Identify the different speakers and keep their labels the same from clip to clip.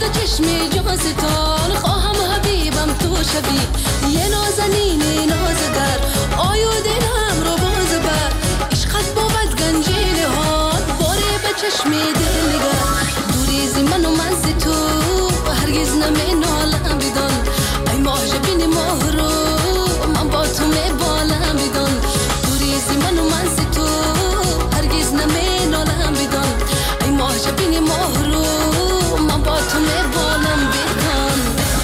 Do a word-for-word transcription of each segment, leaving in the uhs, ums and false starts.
Speaker 1: چشم جانستان خواهم حبیبم تو شوی یه نازنین نازگر آیو دلم رو باز بر عشقت بود گنجین هات باره به چشم دل نگر دوریزی من و من زی تو هرگز نمی نالم بدان ای ماه جبین ماه رو من با تو می بالم بدان دوریزی من و من زی تو هرگز نمی نالم بدان ای ماه جبین ماه رو من با تو می بالم بدان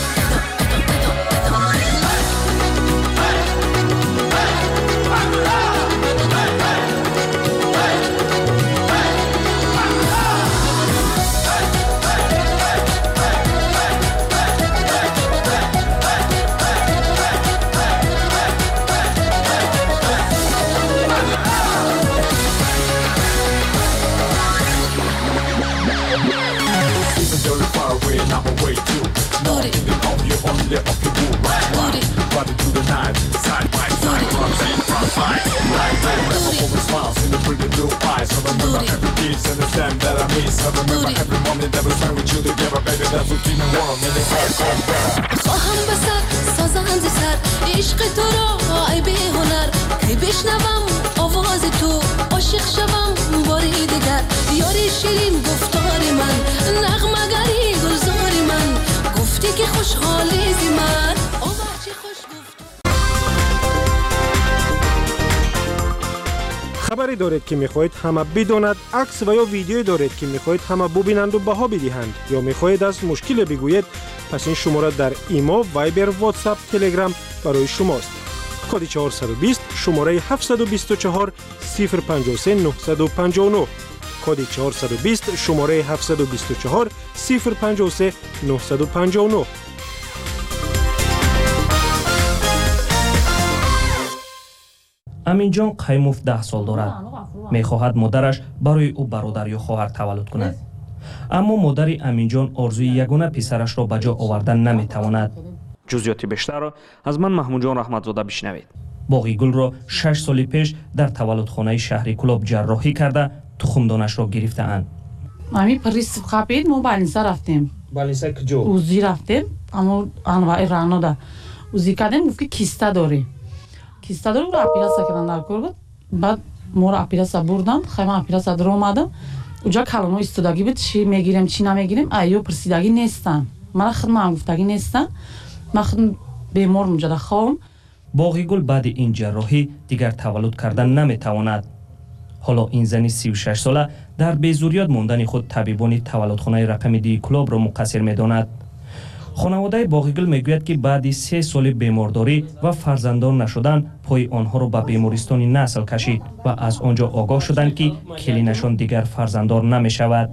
Speaker 1: خواهم بسر سازن زی سر عشق تو را ای به هنر کی بشنوم آواز تو عاشق شوم باری دیگر یاری شیرین گفتاری من نغمه‌گری گلزاری من گفتی که خوشحالی زی من
Speaker 2: خبری دارید که میخواهید همه بداند، عکس و یا ویدیویی دارید که میخواهید همه ببینند و بها بدهند یا میخواهید از مشکل بگویید، پس این شماره در ایمو، وایبر، واتساپ، تلگرام برای شماست. کد چهارصد و بیست شماره هفتصد و بیست و چهار صفر پنجاه و سه نهصد و پنجاه و نه کد چهارصد و بیست شماره هفتصد و بیست و چهار صفر پنجاه و سه نهصد و پنجاه و نه.
Speaker 3: امین جان قیموف ده سال دارد. میخواهد مادرش برای او برادر یا خواهر تولد کند. اما مادر امین جان آرزوی یگانه پسرش را به جا آوردن نمیتواند. جزئیات بیشتر را از من محمود جان رحمتزاده بشنوید. باغی گل را شش سال پیش در تولدخانه شهری کلاب جراحی کرده تخمدانش را گرفته‌اند.
Speaker 4: مامی پریس خابید ما بالینسا رفتیم.
Speaker 2: بالینسا کجا؟
Speaker 4: اوزی رفتیم اما انواع رانو دا. اوزی کردیم گفت که کیستا داری. کیستا داری رو اپیراسا کردن در کار بود. بعد ما رو اپیراسا بردن خیمه اپیراسا در اومدم. اونجا کلانو استودگی بود چی میگیریم چی نمیگیریم ایو پرسیدگی نیستن. من خدمت هم گفتگی نیستن. من خدمت بیمار اونجا خوام.
Speaker 3: باغی گل بعد این جراحی دیگر تولد کردن نمیتواند. حالا این زنی سی و شش ساله در بیزوریات ماندن خود طبیبان تولدخانه رقم دی کلاب را مقصر میداند. خانواده باغی گل میگوید که بعد سه سال بیمارداری و فرزندان نشدن پای آنها را به بیمارستان نسل کشید و از آنجا آگاه شدند که کلینشان دیگر فرزنددار نمیشود.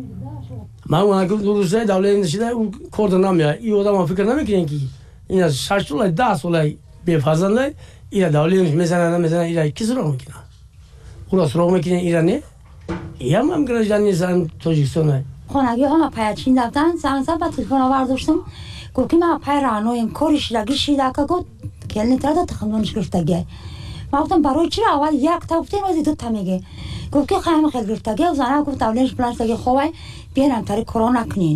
Speaker 5: من اون گفت روزه دولت نشده اون کارد نمیاد. این آدم فکر نمیکنه که این از شش سال ده سال به فرزنده این دولت میزنه نمیزنه این کی سراغ میکنه؟ خدا سراغ میکنه ایرانی؟ یا من گرجانی زن تاجیکستان.
Speaker 6: خانگی ها ما پیچین دفتن زن زن با تلفن آورداشتم گفت که ما پای رانویم کارش لگی شیدا که گفت کلنی تردا تخمونش گرفتگی. ما گفتم برای چی اول یک تا گفتین ولی دو تا میگه. گفت که خیلی خیلی گرفتگی و زنها گفت دولتش پلنش خوبه بیان تری کرونا کنین.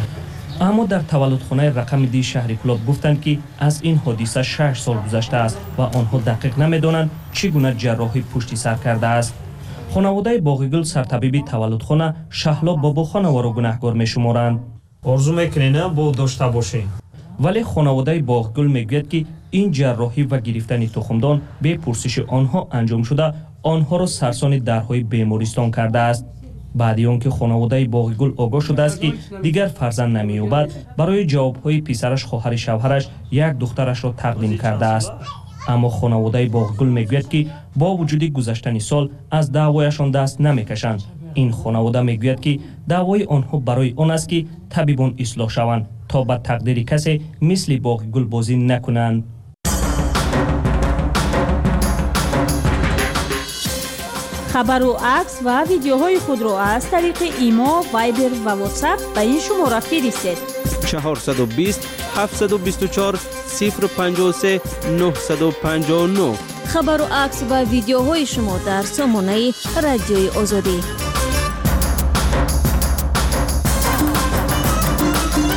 Speaker 3: اما در تولدخانه رقم دی شهری کلاب گفتند که از این حادثه شش سال گذشته است و آنها دقیق نمیدانند چگونه جراحی پشت سر کرده است. خانواده باغی گل سرطبیب تولدخانه شهلا بابا خانواده را گناهکار میشمارند.
Speaker 7: آرزو میکنین با داشته باشین.
Speaker 3: ولی خانواده باغی گل میگوید که این جراحی و گرفتن تخمدان به پرسش آنها انجام شده آنها را سرسان درهای بیمارستان کرده است. بعد آنکه خانواده باغی گل آگاه شده است که دیگر فرزند نمی‌یابد برای جوابهای پسرش خواهر شوهرش یک دخترش را تقدیم کرده است. اما خانواده باغی گل میگوید که با وجود گذشتن سال از دعوایشان دست نمیکشند. این خانواده میگوید که دعوای آنها برای آن است که طبیبان اصلاح شوند تا به تقدیر کسی مثل باغی گل بازی نکنند.
Speaker 8: خبر و عکس و ویدیوهای خود را از طریق ایمو، وایبر و واتساپ به این شماره فرستید.
Speaker 9: چهارصد و بیست هفتصد و بیست و چهار صفر پنجاه و سه نهصد و پنجاه و نه.
Speaker 8: خبر و عکس و ویدیوهای شما در سامانه رادیوی آزادی.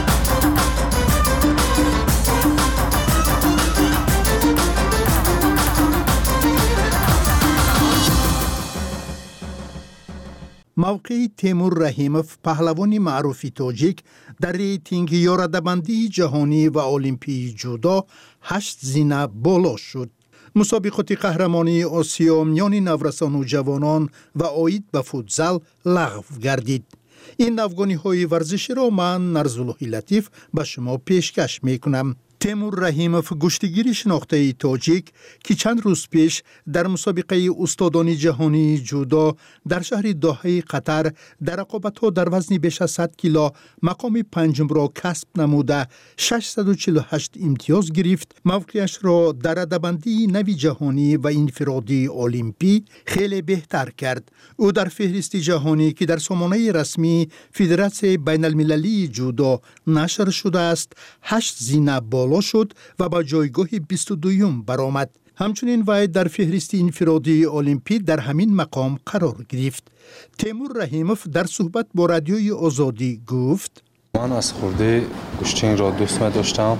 Speaker 10: موقع تیمور رحیموف پهلوان معروف تاجیک در ریتینگ یارده‌بندی جهانی و المپی جودو هشت زینه بالا شد. مسابقات قهرمانی آسیا میان نورسان و جوانان و آید به فوتزال لغو گردید. این نوگانی های ورزشی را من نرزالله لطیف به شما پیشکش می کنم. تیمور رحیموف گشتگیر شناخته تاجیک که چند روز پیش در مسابقه استادان جهانی جودو در شهر دوحه قطر در رقابت‌ها در وزن بیش از صد کیلو مقام پنجم را کسب نموده ششصد و چهل و هشت امتیاز گرفت، موقعش را در رده‌بندی نوی جهانی و انفرادی المپی خیلی بهتر کرد. او در فهرست جهانی که در سامانه رسمی فدراسیون بین المللی جودو نشر شده است هشت زینه بالا شد و با جایگاه بیست و دوم برآمد. همچنین وی در فهرست انفرادی المپی در همین مقام قرار گرفت. تیمور رحیموف در صحبت با رادیوی آزادی گفت:
Speaker 11: من از خورده گوشتین را دوست می داشتم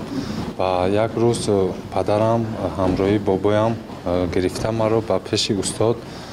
Speaker 11: و یک روز پدرم همراهی بابایم گرفته مرا به پیش استاد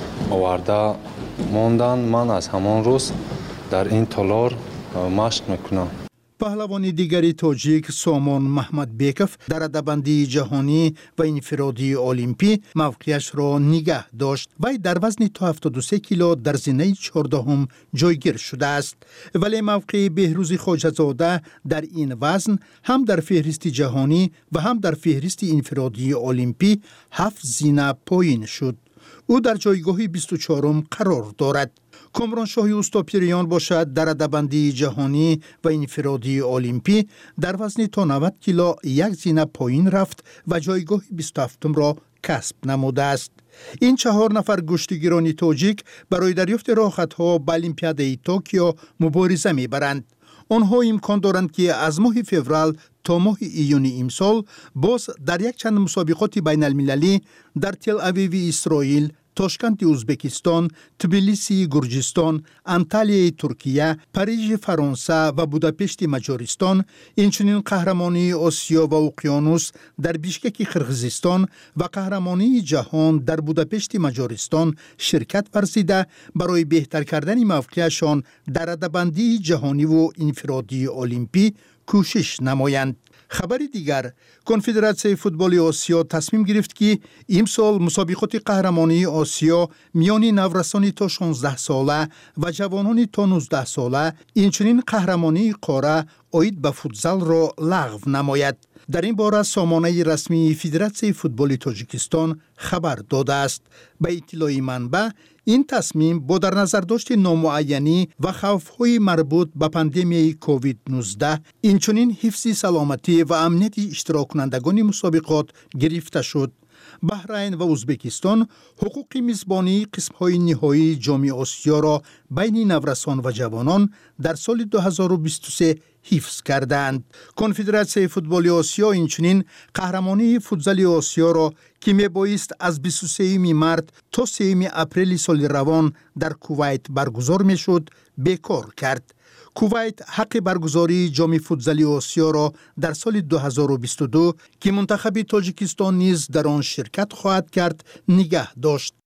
Speaker 11: آورده موندن. من از همان روز در این تالار مشق میکنم.
Speaker 10: پهلوان دیگری تاجیک سامان محمد بیکف در رده‌بندی جهانی و انفرادی المپی موقعش را نگه داشت. وی در وزن تا هفتاد و سه کیلو در زینه چهاردهم جایگیر شده است، ولی موقع بهروز خواجه‌زاده در این وزن هم در فهرست جهانی و هم در فهرست انفرادی المپی هفت زینه پایین شد. او در جایگاه بیست و چهارم قرار دارد. کامران شاهی اوستاپیریان باشد در رده‌بندی جهانی و انفرادی المپی در وزن تا نود کیلو یک زینه پایین رفت و جایگاه بیست و هفتم را کسب نموده است. این چهار نفر گشتگیران تاجیک برای دریافت راحت‌ها به المپیاد توکیو مبارزه می‌برند. آنها امکان دارند که از ماه فوریه تا ماه ایون امسال باز در یک چند مسابقات بین المللی در تل اویو اسرائیل، تاشکند ازبکستان، تبلیسی گرجستان، انتالیا ترکیه، پاریژ فرانسه و بوداپشت مجارستان، اینچنین قهرمانی آسیا و اقیانوس در بیشکک قرقیزستان و قهرمانی جهان در بوداپشت مجارستان شرکت ورزیده برای بهتر کردن موقعشان در رده‌بندی جهانی و انفرادی المپی کوشش نمایند. خبر دیگر، کنفدراسیون فوتبال آسیا تصمیم گرفت که امسال مسابقات قهرمانی آسیا میان نورسان تا شانزده ساله و جوانان تا نوزده ساله، اینچنین قهرمانی قاره آید به فوتزال را لغو نماید. در این باره سامانه رسمی فدراسیون فوتبال تاجیکستان خبر داده است. به اطلاع منبع، این تصمیم با در نظر داشت نامعینی و خوف‌های مربوط به پاندمی کووید نوزده، اینچنین حفظ سلامتی و امنیت اشتراک کنندگان مسابقات گرفته شد. بحرین و ازبکستان حقوق میزبانی قسم‌های نهایی جام آسیا را بین نورسان و جوانان در سال دو هزار و بیست و سه حفظ کردند. کنفدراسیون فوتبال آسیا اینچنین قهرمانی فوتزال آسیا را که میبایست از بیست و سوم مارس تا سوم اپریل سال روان در کویت برگزار میشد بیکار کرد. کویت حق برگزاری جام فوتزال آسیا را در سال دو هزار و بیست و دو که منتخب تاجیکستان نیز در آن شرکت خواهد کرد نگه داشت.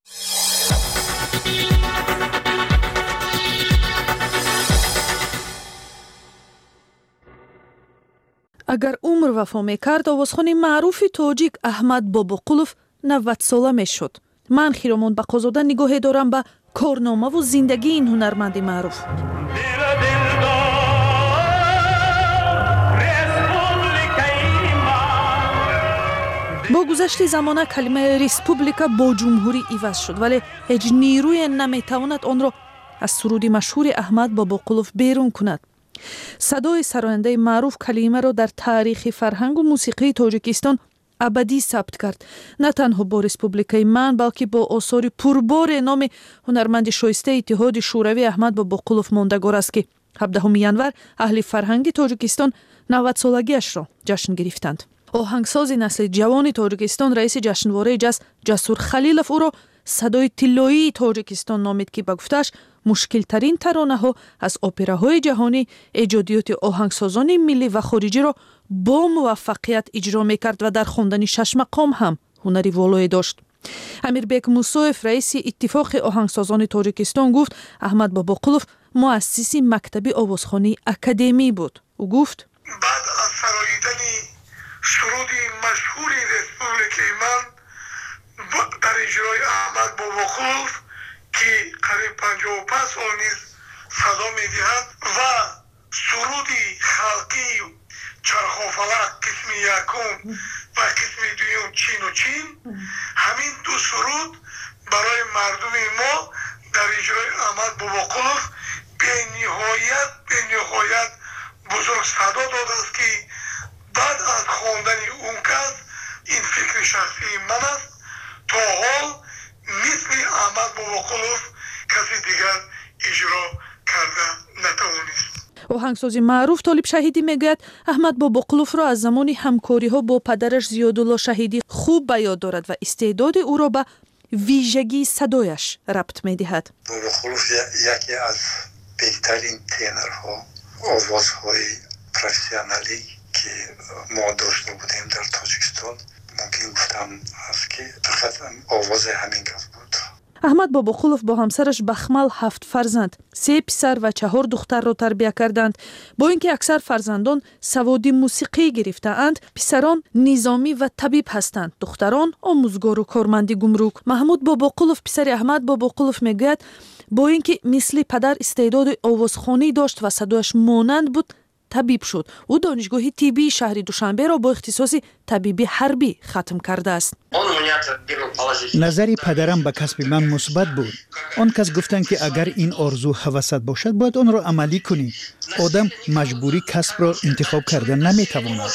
Speaker 12: اگر عمر وفا میکرد آوازخوان معروف تاجیک احمد باباقولوف نود ساله میشد. من خیرامون بقازاده نگاهی دارم به کارنامه و زندگی این هنرمند معروف. با گذشت زمانه کلمه ریسپوبلیکا با جمهوری عوض شد، ولی هیچ نیروی نمیتواند آن را از سرود مشهور احمد باباقولوف بیرون کند. صدای سراینده معروف کلمه را در تاریخ فرهنگ و موسیقی تاجیکستان ابدی ثبت کرد. نه تنها با ریسپوبلیکای من بلکه با آثار پربار نام هنرمند شایسته اتحاد شوروی احمد باباقولوف ماندگار است که هفدهم ینور اهل فرهنگ تاجیکستان نود سالگیش را جشن گرفتند. آهنگساز نسل جوان تاجیکستان رئیس جشنواره جاز جسور خلیلوف او را صدای طلایی تاجیکستان نامید که با گفتش مشکل ترین ترانه ها از اپراهای جهانی ایجادیات آهنگسازان ملی و خارجی را با موفقیت اجرا میکرد و در خواندن شش مقام هم هنری والایی داشت. амирбек мусоев раиси иттифоқи оҳангсозони тоҷикистон гуфт аҳмад бобоқулов муассиси мактаби овозхонии академӣ буд. ӯ гуфт
Speaker 13: баъд аз сароидани суруди машҳури республикаи ман дар иҷрои аҳмад бобоқулов ки қариб панҷоҳу панҷ сол низ садо медиҳад ва суруди халқии чархофалак қисми якум ва қисми дуюм чину чин, ҳамин ду суруд барои мардуми мо дар иҷрои аҳмад бобоқулов бениҳоят бениҳоят бузург садо додааст ки баъд аз хондани он кас, ин фикри шахсии ман аст, то ҳол мисли аҳмад бобоқулов каси дигар иҷро карда натавонист.
Speaker 12: оҳангсози маъруф Толиб Шаҳидӣ мегӯяд аҳмад бобоқуловро аз замони ҳамкориҳо бо падараш Зиёдулло Шаҳидӣ хуб ба ёд дорад ва истеъдоди ӯро ба вижагии садояш рабт медиҳад.
Speaker 14: бобоқулов яке аз беҳтарин тенорҳо, овозҳои профессионалӣ ки мо дошта будем дар Тоҷикистон, мумкин гуфтам аст ки фақат овози ҳамин кас буд.
Speaker 12: аҳмад бобоқулов бо ҳамсараш Бахмал ҳафт фарзанд, се писар ва чаҳор духтарро тарбия карданд. бо ин ки аксар фарзандон саводи мусиқӣ гирифтаанд, писарон низомӣ ва табиб ҳастанд, духтарон омӯзгору корманди гумрук. Маҳмуд Бобоқулов писари Аҳмад Бобоқулов мегӯяд бо ин ки мисли падар истеъдоди овозхонӣ дошт ва садояш монанд буд, табиб шуд. ӯ донишгоҳи тиббии шаҳри Душанберо бо ихтисоси табиби ҳарбӣ хатм кардааст.
Speaker 10: назари падарам ба касби ман мусбат буд. он кас гуфтанд ки агар ин орзу ҳавасат бошад бояд онро амалӣ кунӣ. одам маҷбурӣ касбро интихоб карда наметавонад.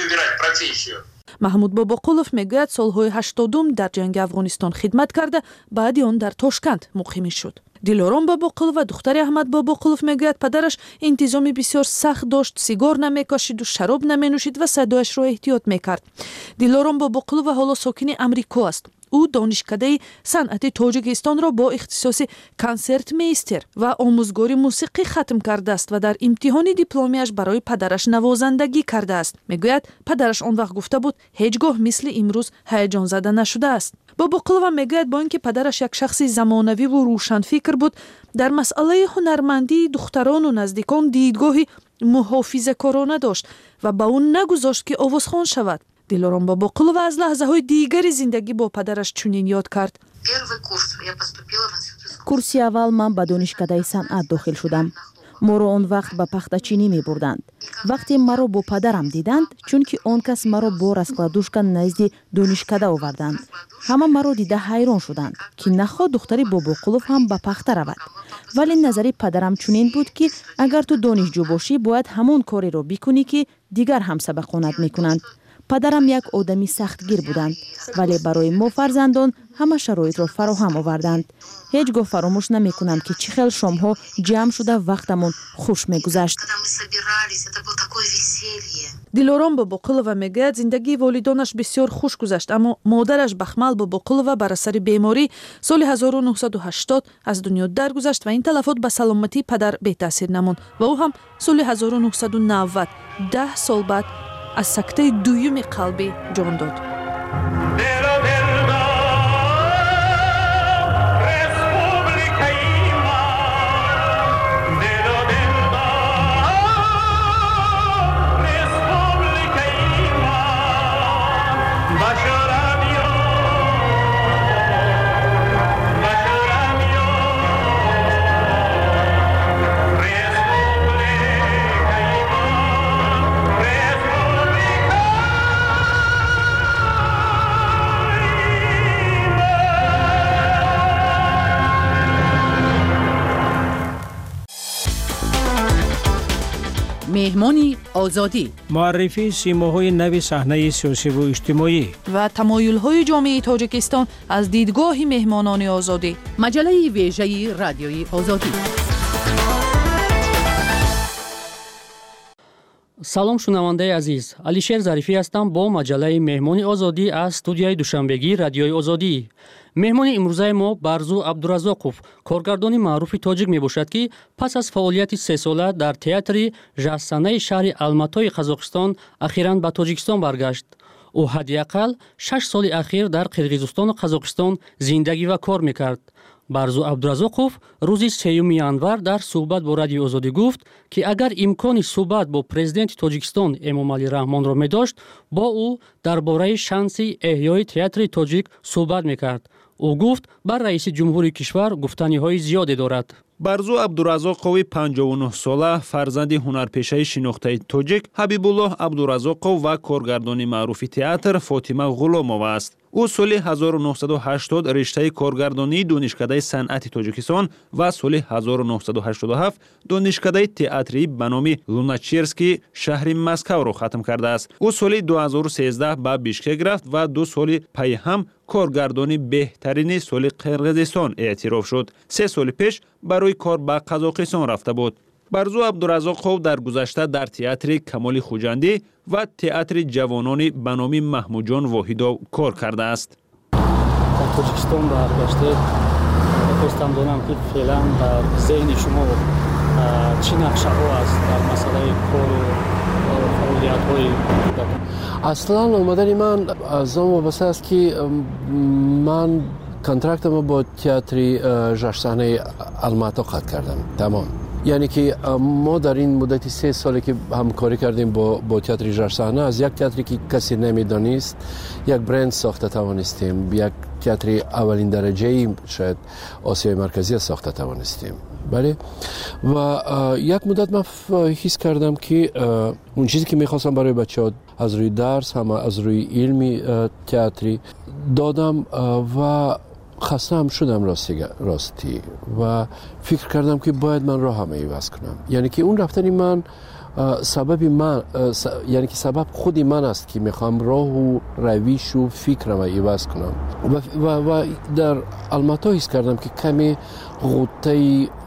Speaker 10: Маҳмуд Бобоқулов мегӯяд солҳои ҳаштодум дар ҷанги Афғонистон хидмат карда, баъди он дар Тошканд муқимӣ шуд. Дилором Бобоқулова духтари Аҳмад Бобоқулов мегӯяд падараш интизоми бисёр сахт дошт, сигор намекашиду, шароб наменӯшид ва садояшро эҳтиёт мекард. Дилором Бобоқулова ҳоло сокини Амрико аст. ӯ донишкадаи санъати Тоҷикистонро бо ихтисоси консертмейстер ва омӯзгори мусиқӣ хатм кардааст ва дар имтиҳони дипломияш барои падараш навозандагӣ кардааст. мегӯяд падараш он вақт гуфта буд ҳеҷ гоҳ мисли имрӯз ҳаяҷонзада нашудааст. Бобоқулова мегӯяд бо ин ки падараш як шахси замонавиву рӯшанфикр буд, дар масъалаи ҳунармандии духтарону наздикон дидгоҳи муҳофизакорона дошт ва ба ӯ нагузошт ки овозхон шавад. Дилором Бобоқулова аз лаҳзаҳои дигари зиндагӣ бо падараш чунин ёд кард.
Speaker 15: курси аввал ман ба донишкадаи санъат дохил шудам. моро он вақт ба пахтачинӣ мебурданд. вақте маро бо падарам диданд, чунки он кас маро бо раскладушка назди донишкада оварданд. ҳама маро дида ҳайрон шуданд, ки нахо духтари Бобоқулов ҳам ба пахта равад. вале назари падарам чунин буд, ки агар ту донишҷӯ бошӣ, бояд ҳамон кореро бикунӣ, ки дигар ҳам сабақонат мекунанд. падарам як одами сахтгир буданд, вале барои мо фарзандон ҳама шароитро фароҳам оварданд. ҳеҷ гоҳ фаромӯш намекунам, ки чӣ хел шомҳо ҷамъ шуда вақтамон хуш мегузашт.
Speaker 12: Дилором Бобоқулова мегӯяд зиндагии волидонаш бисёр хуш гузашт, аммо модараш Бахмал Бобоқулова бар асари беморӣ соли ҳазору нуҳсаду ҳаштод аз дунё даргузашт ва ин талафот ба саломатии падар бетаъсир намонд ва ӯ ҳам соли ҳазору нуҳсаду навад даҳ сол баъд аз сактаи дуюми қалбӣ ҷон дод.
Speaker 16: меҳмони озодӣ,
Speaker 17: муаррифии симоҳои нави саҳнаи сиёсиву иҷтимоӣ
Speaker 12: ва тамоюлҳои ҷомеаи Тоҷикистон аз дидгоҳи меҳмонони озодӣ.
Speaker 16: маҷалаи вежаи радиои озодӣ.
Speaker 18: салом шунавандаи азиз, Алишер Зарифӣ ҳастам бо маҷалаи меҳмони озодӣ аз студияи душанбегии радиои озодӣ. меҳмони имрӯзаи мо Барзу Абдуразоқов, коргардони маъруфи тоҷик мебошад, ки пас аз фаъолияти сесола дар театри жазсанаи шаҳри Алматои Қазоқистон ахиран ба Тоҷикистон баргашт. ӯ ҳадиақал шаш соли ахир дар қирғизистону қазоқистон зиндагӣ ва кор мекард. Барзу Абдуразоқов рӯзи сеюми январ дар суҳбат бо Радиои Озодӣ гуфт, ки агар имкони суҳбат бо президенти Тоҷикистон Эмомалӣ Раҳмонро медошт, бо ӯ дар бораи шанси эҳёи театри тоҷик суҳбат мекард. ӯ гуфт бар раиси ҷумҳури кишвар гуфтаниҳои зиёде дорад.
Speaker 19: барзу Абдуразоқови панҷоҳу нӯҳ сола фарзанди ҳунарпешаи шинохтаи тоҷик Ҳабибуллоҳ Абдуразоқов ва коргардони маъруфи театр Фотима Ғуломова аст. ӯ соли ҳазору нуҳсаду ҳаштод риштаи коргардонии донишкадаи санъати Тоҷикистон ва соли ҳазору нуҳсаду ҳаштоду ҳафт донишкадаи театрии ба номи Луначерский шаҳри Москавро хатм кардааст. ӯ соли ду ҳазору сездаҳ ба Бишкек рафт ва ду соли пайҳам коргардони беҳтарини соли Қирғизистон эътироф шуд. се соли пеш барои кор ба Қазоқистон рафта буд. барзу Абдуразоқов дар гузашта дар театри Камоли Хуҷандӣ ва театри ҷавонони ба номи Маҳмуҷон Воҳидов кор кардааст.
Speaker 18: Дар Тоҷикистон баргаштед, хостам донам ки феълан дар зеҳни шумо чӣ нақшаҳо аст дар масъалаи кору фаъолиятҳои
Speaker 20: аслан омадани ман аз он вобаста аст ки ман контрактамо бо театри ҷашнсаҳнаи Алмато қатъ кардам. Тамом. яъне ки мо дар ин муддати се соле ки ҳамкорӣ кардем бо бо театри ҷашнсаҳна аз як театре ки касе намедонист як бренд сохта тавонистем, як театри аввалин дараҷаи шояд Осиёи Марказия сохта тавонистем. бале ва як муддат ман ҳис кардам ки он чизе ки мехостам барои бачаҳо аз рӯи дарс ҳама аз рӯи илми театри додам ва хастаам шудам ростӣ ва фикр кардам ки бояд ман роҳам иваз кунам. яъне ки он рафтани ман сабаби ман яъне ки сабаб худи ман аст ки мехоҳам роҳу равишу фикрама иваз кунам ва ва дар Алмато ҳис кардам ки каме ғуттаи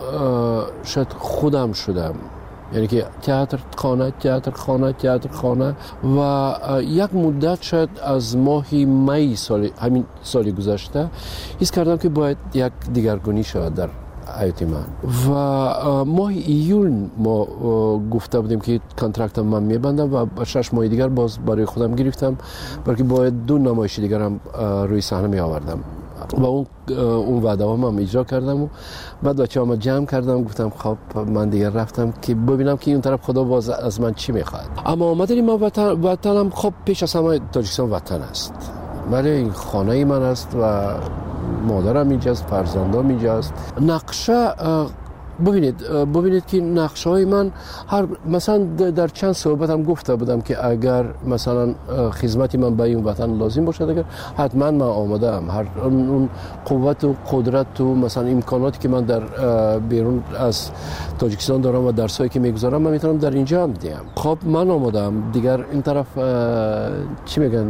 Speaker 20: шояд худам шудам. яъне ки театр хона театр хона театр хона ва як муддат шояд аз моҳи майи соли ҳамин соли гузашта ҳис кардам ки бояд як дигаргунӣ шавад дар ҳаёти ман ва моҳи июл мо гуфта будем ки контрактам ман мебандам ва ба шаш моҳи дигар боз барои худам гирифтам, балки бояд ду намоиши дигарам рӯи саҳна меовардам ва он ваъдаҳом ҳам иҷро кардаму баъд бачаҳома ҷамъ кардам, гуфтам хоб ман дигар рафтам ки бибинам ки он тараф худо боз аз ман чӣ мехоҳад. аммо омадани ман ватанам хоб пеш аз ҳама Тоҷикистон ватан аст. бале ин хонаи ман аст ва модарам инҷаст, фарзандам инҷаст. нақша бубинед бубинед ки нақшаҳои ман ҳар масалан дар чанд суҳбатам гуфта будам ки агар масалан хизмати ман ба ин ватан лозим бошад, агар ҳатман ман омодаам ҳар он қуввату қудрату масалан имконоте ки ман дар берун аз Тоҷикистон дорам ва дарсҳое ки мегузарам ман метавонам дар инҷа ҳам диҳам. хоб ман омодаам. дигар ин тараф чӣ мегӯянд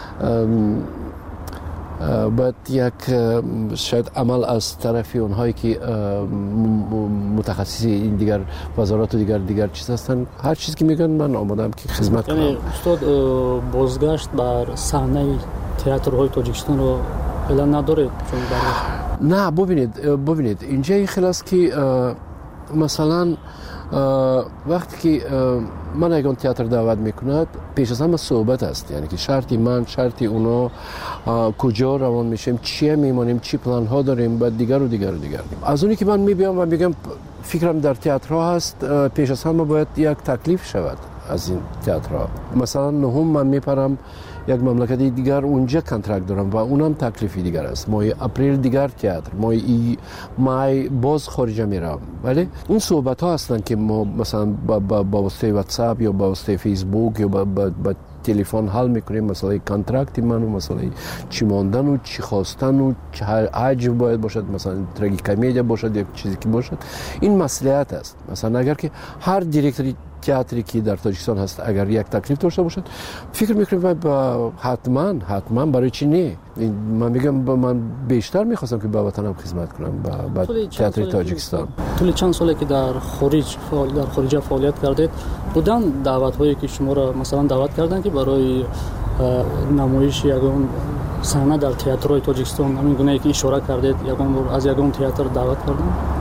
Speaker 20: باید یک شاید عمل از طرف اونهایی که متخصصی این دیگر وزارات و دیگر دیگر چیز هستن، هر چیزی که میگن من آمادم که خدمت کنم.
Speaker 18: یعنی استاد بازگشت بر صحنه تئاترهای تاجیکستان رو اعلان ندارید؟
Speaker 20: نه ببینید ببینید اینجا این خیلی است که مثلا وقتی که من اگه تئاتر دعوت میکند پیش از همه صحبت است، یعنی که شرطی من شرطی اونا کجا روان میشیم، چی میمونیم، چی پلان ها داریم، بعد دیگر و دیگر و دیگر. از اونی که من میبینم و میگم فکرم در تئاترها هست، پیش از همه باید یک تکلیف شود از این تئاترها. مثلا نهم من میپرم یک مملکت دیگر اونجا کنترکت دارم و اونم تکلیفی دیگر است. ماه اپریل دیگر تئاتر، ماه ای مای باز خارجه میرم. ولی اون صحبت ها هستن که ما مثلا با با با واسطه واتساپ یا با واسطه فیسبوک یا با با, با تلفن حل میکنیم، مثلا کانترکت من و مثلا چی ماندن و چی خواستن و چه حجم باید باشد، مثلا تراژی کمدی باشد یا چیزی که باشد. این مصلحت است. مثلا اگر که هر دیرکتوری تئاتری که در تاجیکستان هست اگر یک تکلیف داشته باشد، فکر میکنم با حتما حتما برای چی نه. من میگم من بیشتر میخواستم که با وطنم خدمت کنم با تئاتر تاجیکستان.
Speaker 18: طول چند ساله که در خارج فعال در خارج فعالیت کردید، بودن دعوت هایی که شما را مثلا دعوت کردن که برای نمایش یگان صحنه در تئاترهای تاجیکستان همین گونه که اشاره کردید یگان از یگان تئاتر دعوت کردن؟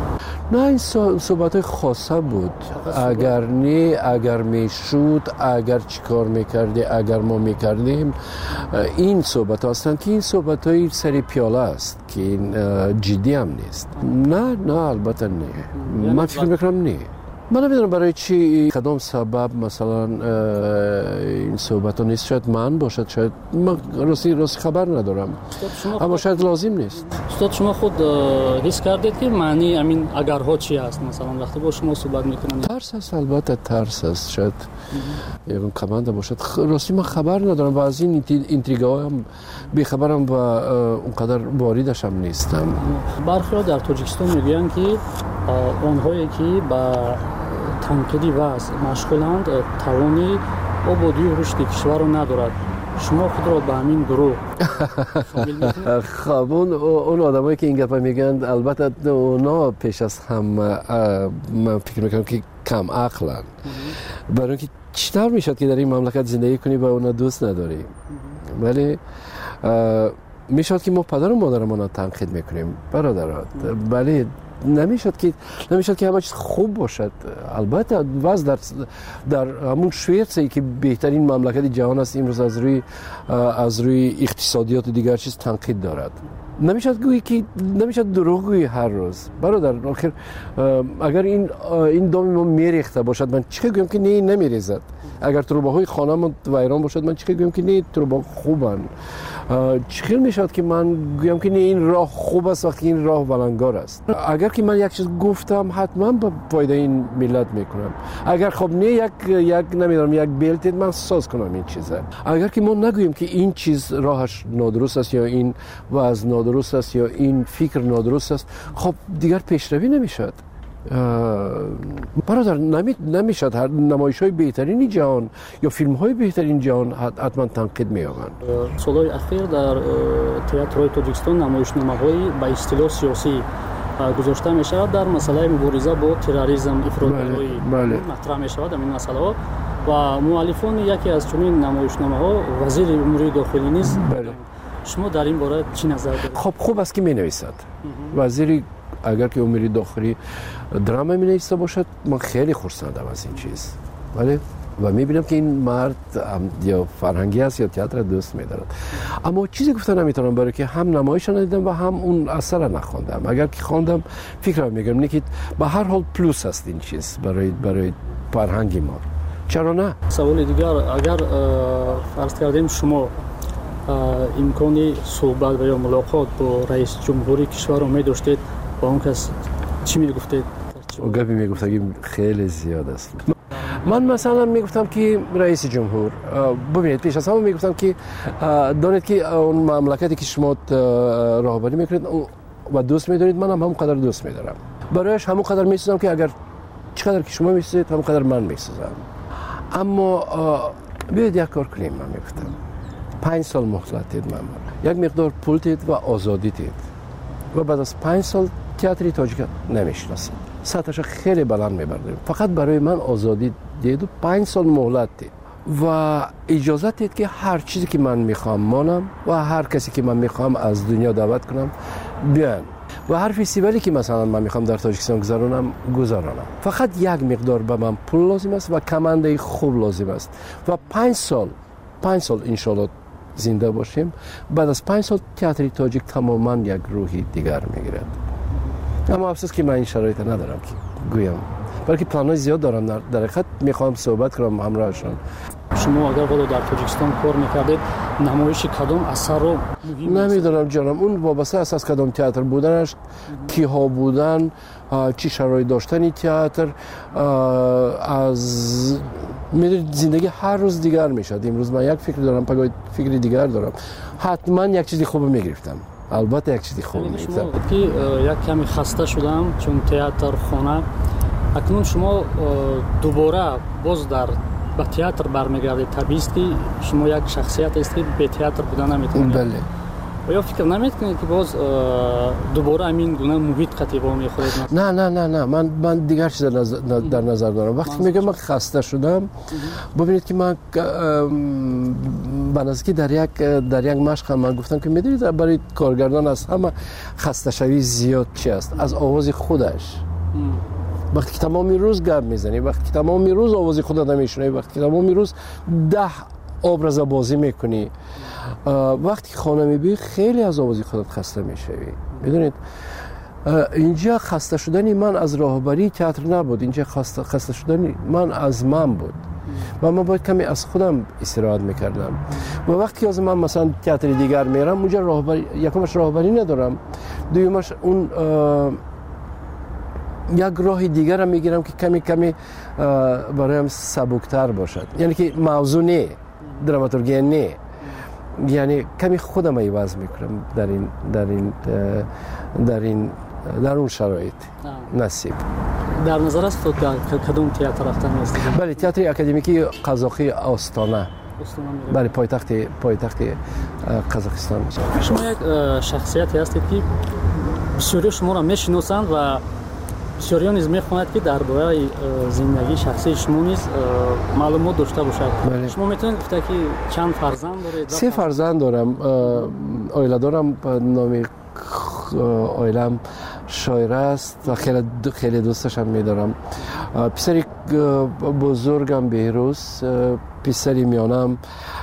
Speaker 20: نه این صحبت خاصه بود. اگر نه اگر میشود اگر چیکار میکردی اگر ما میکردیم این صحبت هستند که این صحبت های سری پیاله است که این جدی هم نیست. نه نه البته نه. من فکر میکنم نه. من نمیدونم برای چی کدام سبب مثلا این صحبت ها نیست. شاید من باشد شاید من راستی راستی خبر ندارم اما شاید لازم نیست.
Speaker 18: استاد شما خود حس کردید که معنی همین اگرها چی است؟ مثلا وقتی با شما صحبت میکنن
Speaker 20: ترس است. البته ترس است. شاید یکم کمانده باشد. راستی من خبر ندارم و از این اینتریگا هم بیخبرم و اونقدر واردش هم نیستم.
Speaker 18: برخی در تاجیکستان میگن که آنهایی که با تنقیدی وضع مشغولند توانی آبادی و رشد کشور را ندارد. شما خود را به همین گروه شامل می‌کنید؟
Speaker 20: خب اون اون آدمایی که این گپا میگن البته اونا پیش از هم من فکر میکنم که کم عقلن. برای اینکه چطور میشد که در این مملکت زندگی کنی و اونا دوست نداری؟ ولی میشد که ما پدر و مادرمون تنقید میکنیم برادرات. ولی نمیشد که نمیشد که همه چیز خوب باشد. البته وضع در در همون شویتسی که بهترین مملکت جهان است امروز از روی از روی اقتصادیات و دیگر چیز تنقید دارد. نمیشد گویی که نمیشد دروغ گویی هر روز برادر. آخر اگر این این دام ما میریخته باشد من چه گویم که نه نمیریزد. اگر تروباهای خانه ما ویران باشد من چه گویم که نه تروبا خوبن. چخیل میشد که من گویم که نه این راه خوب است وقتی این راه ولنگار است. اگر که من یک چیز گفتم حتما به فایده این ملت میکنم. اگر خب نه یک یک نمیدونم یک بلتید من ساز کنم این چیزه. اگر که ما نگوییم که این چیز راهش نادرست است یا این وضع نادرست است یا این فکر نادرست است خب دیگر پیشروی نمیشد. برادر نمی نمیشد هر نمایش‌های بهترین جهان یا فیلم‌های بهترین جهان حتما تنقید می‌یابند.
Speaker 18: سال‌های اخیر در تئاترهای تاجیکستان نمایشنامه‌های با اصطلاح سیاسی گذاشته می‌شود در مسئله مبارزه با تروریسم افراط‌گرایی مطرح می‌شود این مسئله و مؤلفان یکی از چنین نمایشنامه‌ها وزیر امور داخلی نیز. شما در این باره چی نظر دارید؟
Speaker 20: خب خوب است که می‌نویسد. وزیر اگر که امور داخلی دراما می‌نویسه باشد من خیلی خرسندم از این چیز. ولی و می‌بینم که این مرد یا فرهنگی است یا تئاتر دوست می‌دارد. اما چیزی گفتن نمی‌تونم برای که هم نمایش ندیدم و هم اون اثر را نخوندم. اگر که خواندم فکرم می‌گم نه که به هر حال پلوس است این چیز برای برای فرهنگی ما. چرا نه؟
Speaker 18: سوال دیگر اگر فرض کردیم شما امکانی صحبت و یا ملاقات با رئیس جمهوری کشور رو می‌داشتید با اون کس چی میگفتید؟
Speaker 20: او گپی میگفتم خیلی زیاد است. من مثلا میگفتم که رئیس جمهور ببینید پیش از همه میگفتم که دانید که اون مملکتی که شما راهبری میکنید و دوست میدارید من هم همون قدر دوست میدارم. برایش همون قدر میسازم که اگر چقدر که شما میسازید همون قدر من میسازم. اما بیاید یک کار کنیم. من میگفتم پنج سال مهلت دید من یک مقدار پول دید و آزادی دید و بعد از پنج سال تئاتر تاجیک نمیشناسم. سطحش خیلی بلند میبردیم. فقط برای من آزادی دید و پنج سال مهلت دید و اجازه دید که هر چیزی که من میخوام مانم و هر کسی که من میخوام از دنیا دعوت کنم بیان و هر فستیوالی که مثلا من میخوام در تاجیکستان گذرانم گذرانم. فقط یک مقدار به من پول لازم است و کمانده خوب لازم است و پنج سال پنج سال انشالله زنده باشیم. بعد از پنج سال تئاتر تاجیک تماما یک روحی دیگر میگیرد. اما افسوس که من این شرایط ندارم که گویم بلکه پلان‌های زیاد دارم. در حقیقت میخوام صحبت کنم همراهشان.
Speaker 18: شما اگر والا در تاجیکستان کار میکردید نمایش کدام اثر رو
Speaker 20: نمیدونم جانم اون وابسته است از کدام تئاتر بودنش کیها بودن چی شرایط داشتن تئاتر از میدونید زندگی هر روز دیگر میشد. امروز من یک فکر دارم پگاه فکر دیگر دارم. حتما یک چیزی خوب میگرفتم. البته یک چیزی خوب میگرفتم
Speaker 18: که یک کمی خسته شدم چون تئاتر خانه اکنون شما دوباره باز در به تئاتر برمیگردید. طبیعی است که شما یک شخصیت است که به تئاتر بودن نمیتونید.
Speaker 20: بله.
Speaker 18: و یا فکر نمیکنید که باز دوباره همین گونه محیط خطیبا میخورید؟
Speaker 20: نه نه نه نه من من دیگر چیز در نظر دارم. وقتی میگم من خسته شدم ببینید که من بنظر که در یک در یک مشق من گفتم که میدونید برای کارگردان است همه خسته شوی زیاد چی است از آواز خودش وقتی که تمامی روز گپ میزنی، وقتی که تمامی روز آواز خودت میشنوی، وقتی که تمامی روز ده ابراز بازی میکنی، وقتی که خانه میبی خیلی از آواز خودت خسته میشوی. میدونید اینجا خسته شدنی من از راهبری تئاتر نبود، اینجا خسته خسته شدنی من از من بود و من باید کمی از خودم استراحت میکردم. و وقتی از من مثلا تئاتر دیگر میرم اونجا راهبری، یکمش راهبری ندارم، دومش اون یک راه دیگر هم میگیرم که کمی کمی برایم سبکتر باشد، یعنی که موضوع نه، دراماتورگی نه، یعنی کمی خودم عوض میکنم در این در این در این در اون شرایط نصیب.
Speaker 18: در نظر است تو در کدوم تئاتر رفتن هستی؟
Speaker 20: بله، تئاتر اکادمیکی قزاقی آستانه. بله، پایتخت پایتخت قزاقستان.
Speaker 18: شما یک شخصیتی هستید که بسیاری شما را میشناسند و بسیاری نیز میخواهند که درباره زندگی شخصی شما نیز معلومات داشته باشد. بله. شما میتونید گفته که چند فرزند دارید؟
Speaker 20: سه فرزند دارم. آیله دارم، نام آیلم شایره است و خیلی خیلی دوستش هم میدارم. پسری بزرگم بهروز، پسری میانم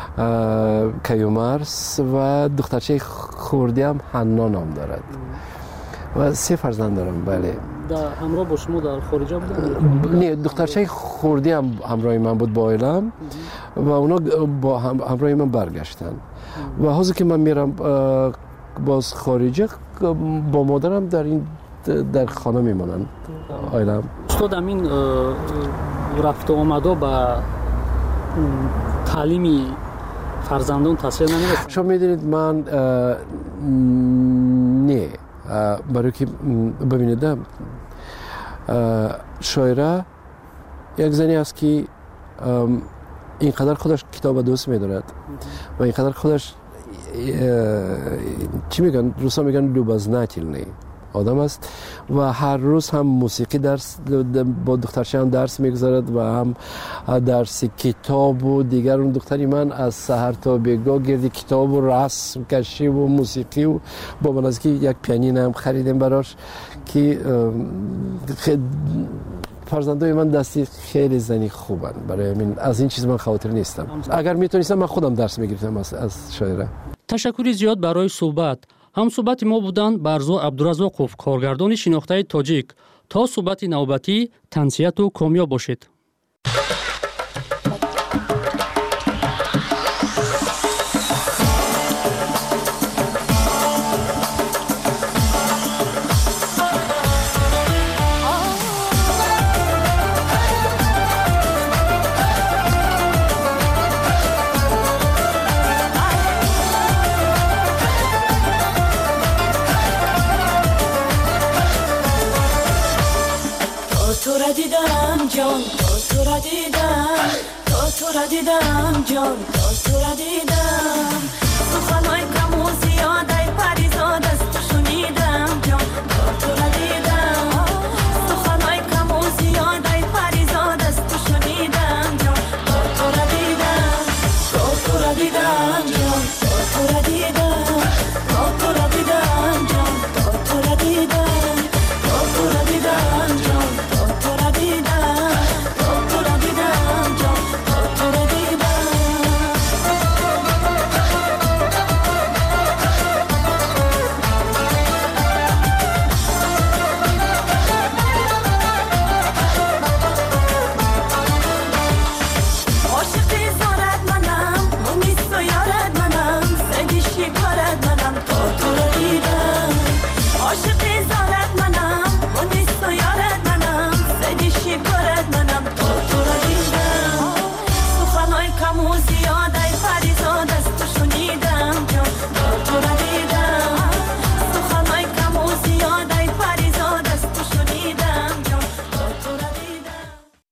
Speaker 20: کیومرس و دخترچه خوردی هم حنا نام دارد. و سه فرزند دارم. بله.
Speaker 18: در همراه با شما در خارج بودن؟
Speaker 20: نه، دخترچه خوردی هم همراه من بود با عائلم و اونا با همراه من برگشتن. و حاضر که من میرم باز خارجه با مادرم در این در خانه میمونن عائلم.
Speaker 18: استاد امین رفت و آمده با تعلیمی فرزندان تاثیر نمیرسه؟
Speaker 20: شما میدونید من نه، برای که ببینید شاعره یک زنی است که اینقدر خودش کتاب دوست میدارد و اینقدر خودش چی میگن روسا میگن لوبازناتیلنی آدم است و هر روز هم موسیقی درس با دخترش هم درس میگذارد و هم درس کتاب و دیگر. اون دختری من از سحر تا بیگاه گردی کتاب و رسم کشی و موسیقی و با من از که یک پیانین هم خریدیم براش که فرزندای من دستی خیلی زنی خوبن. برای من از این چیز من خاطر نیستم. اگر میتونستم من خودم درس میگرفتم از, از شاعره.
Speaker 18: تشکری زیاد برای صحبت. هم صحبت ما بودند برزو عبدالرزاقوف، کارگردان شناخته تاجیک. تا صحبت نوبتی، تنسیت و کامیاب باشید.
Speaker 1: جان تو تو را دیدم، تو تو را دیدم جان تو تو را دیدم، سخنهای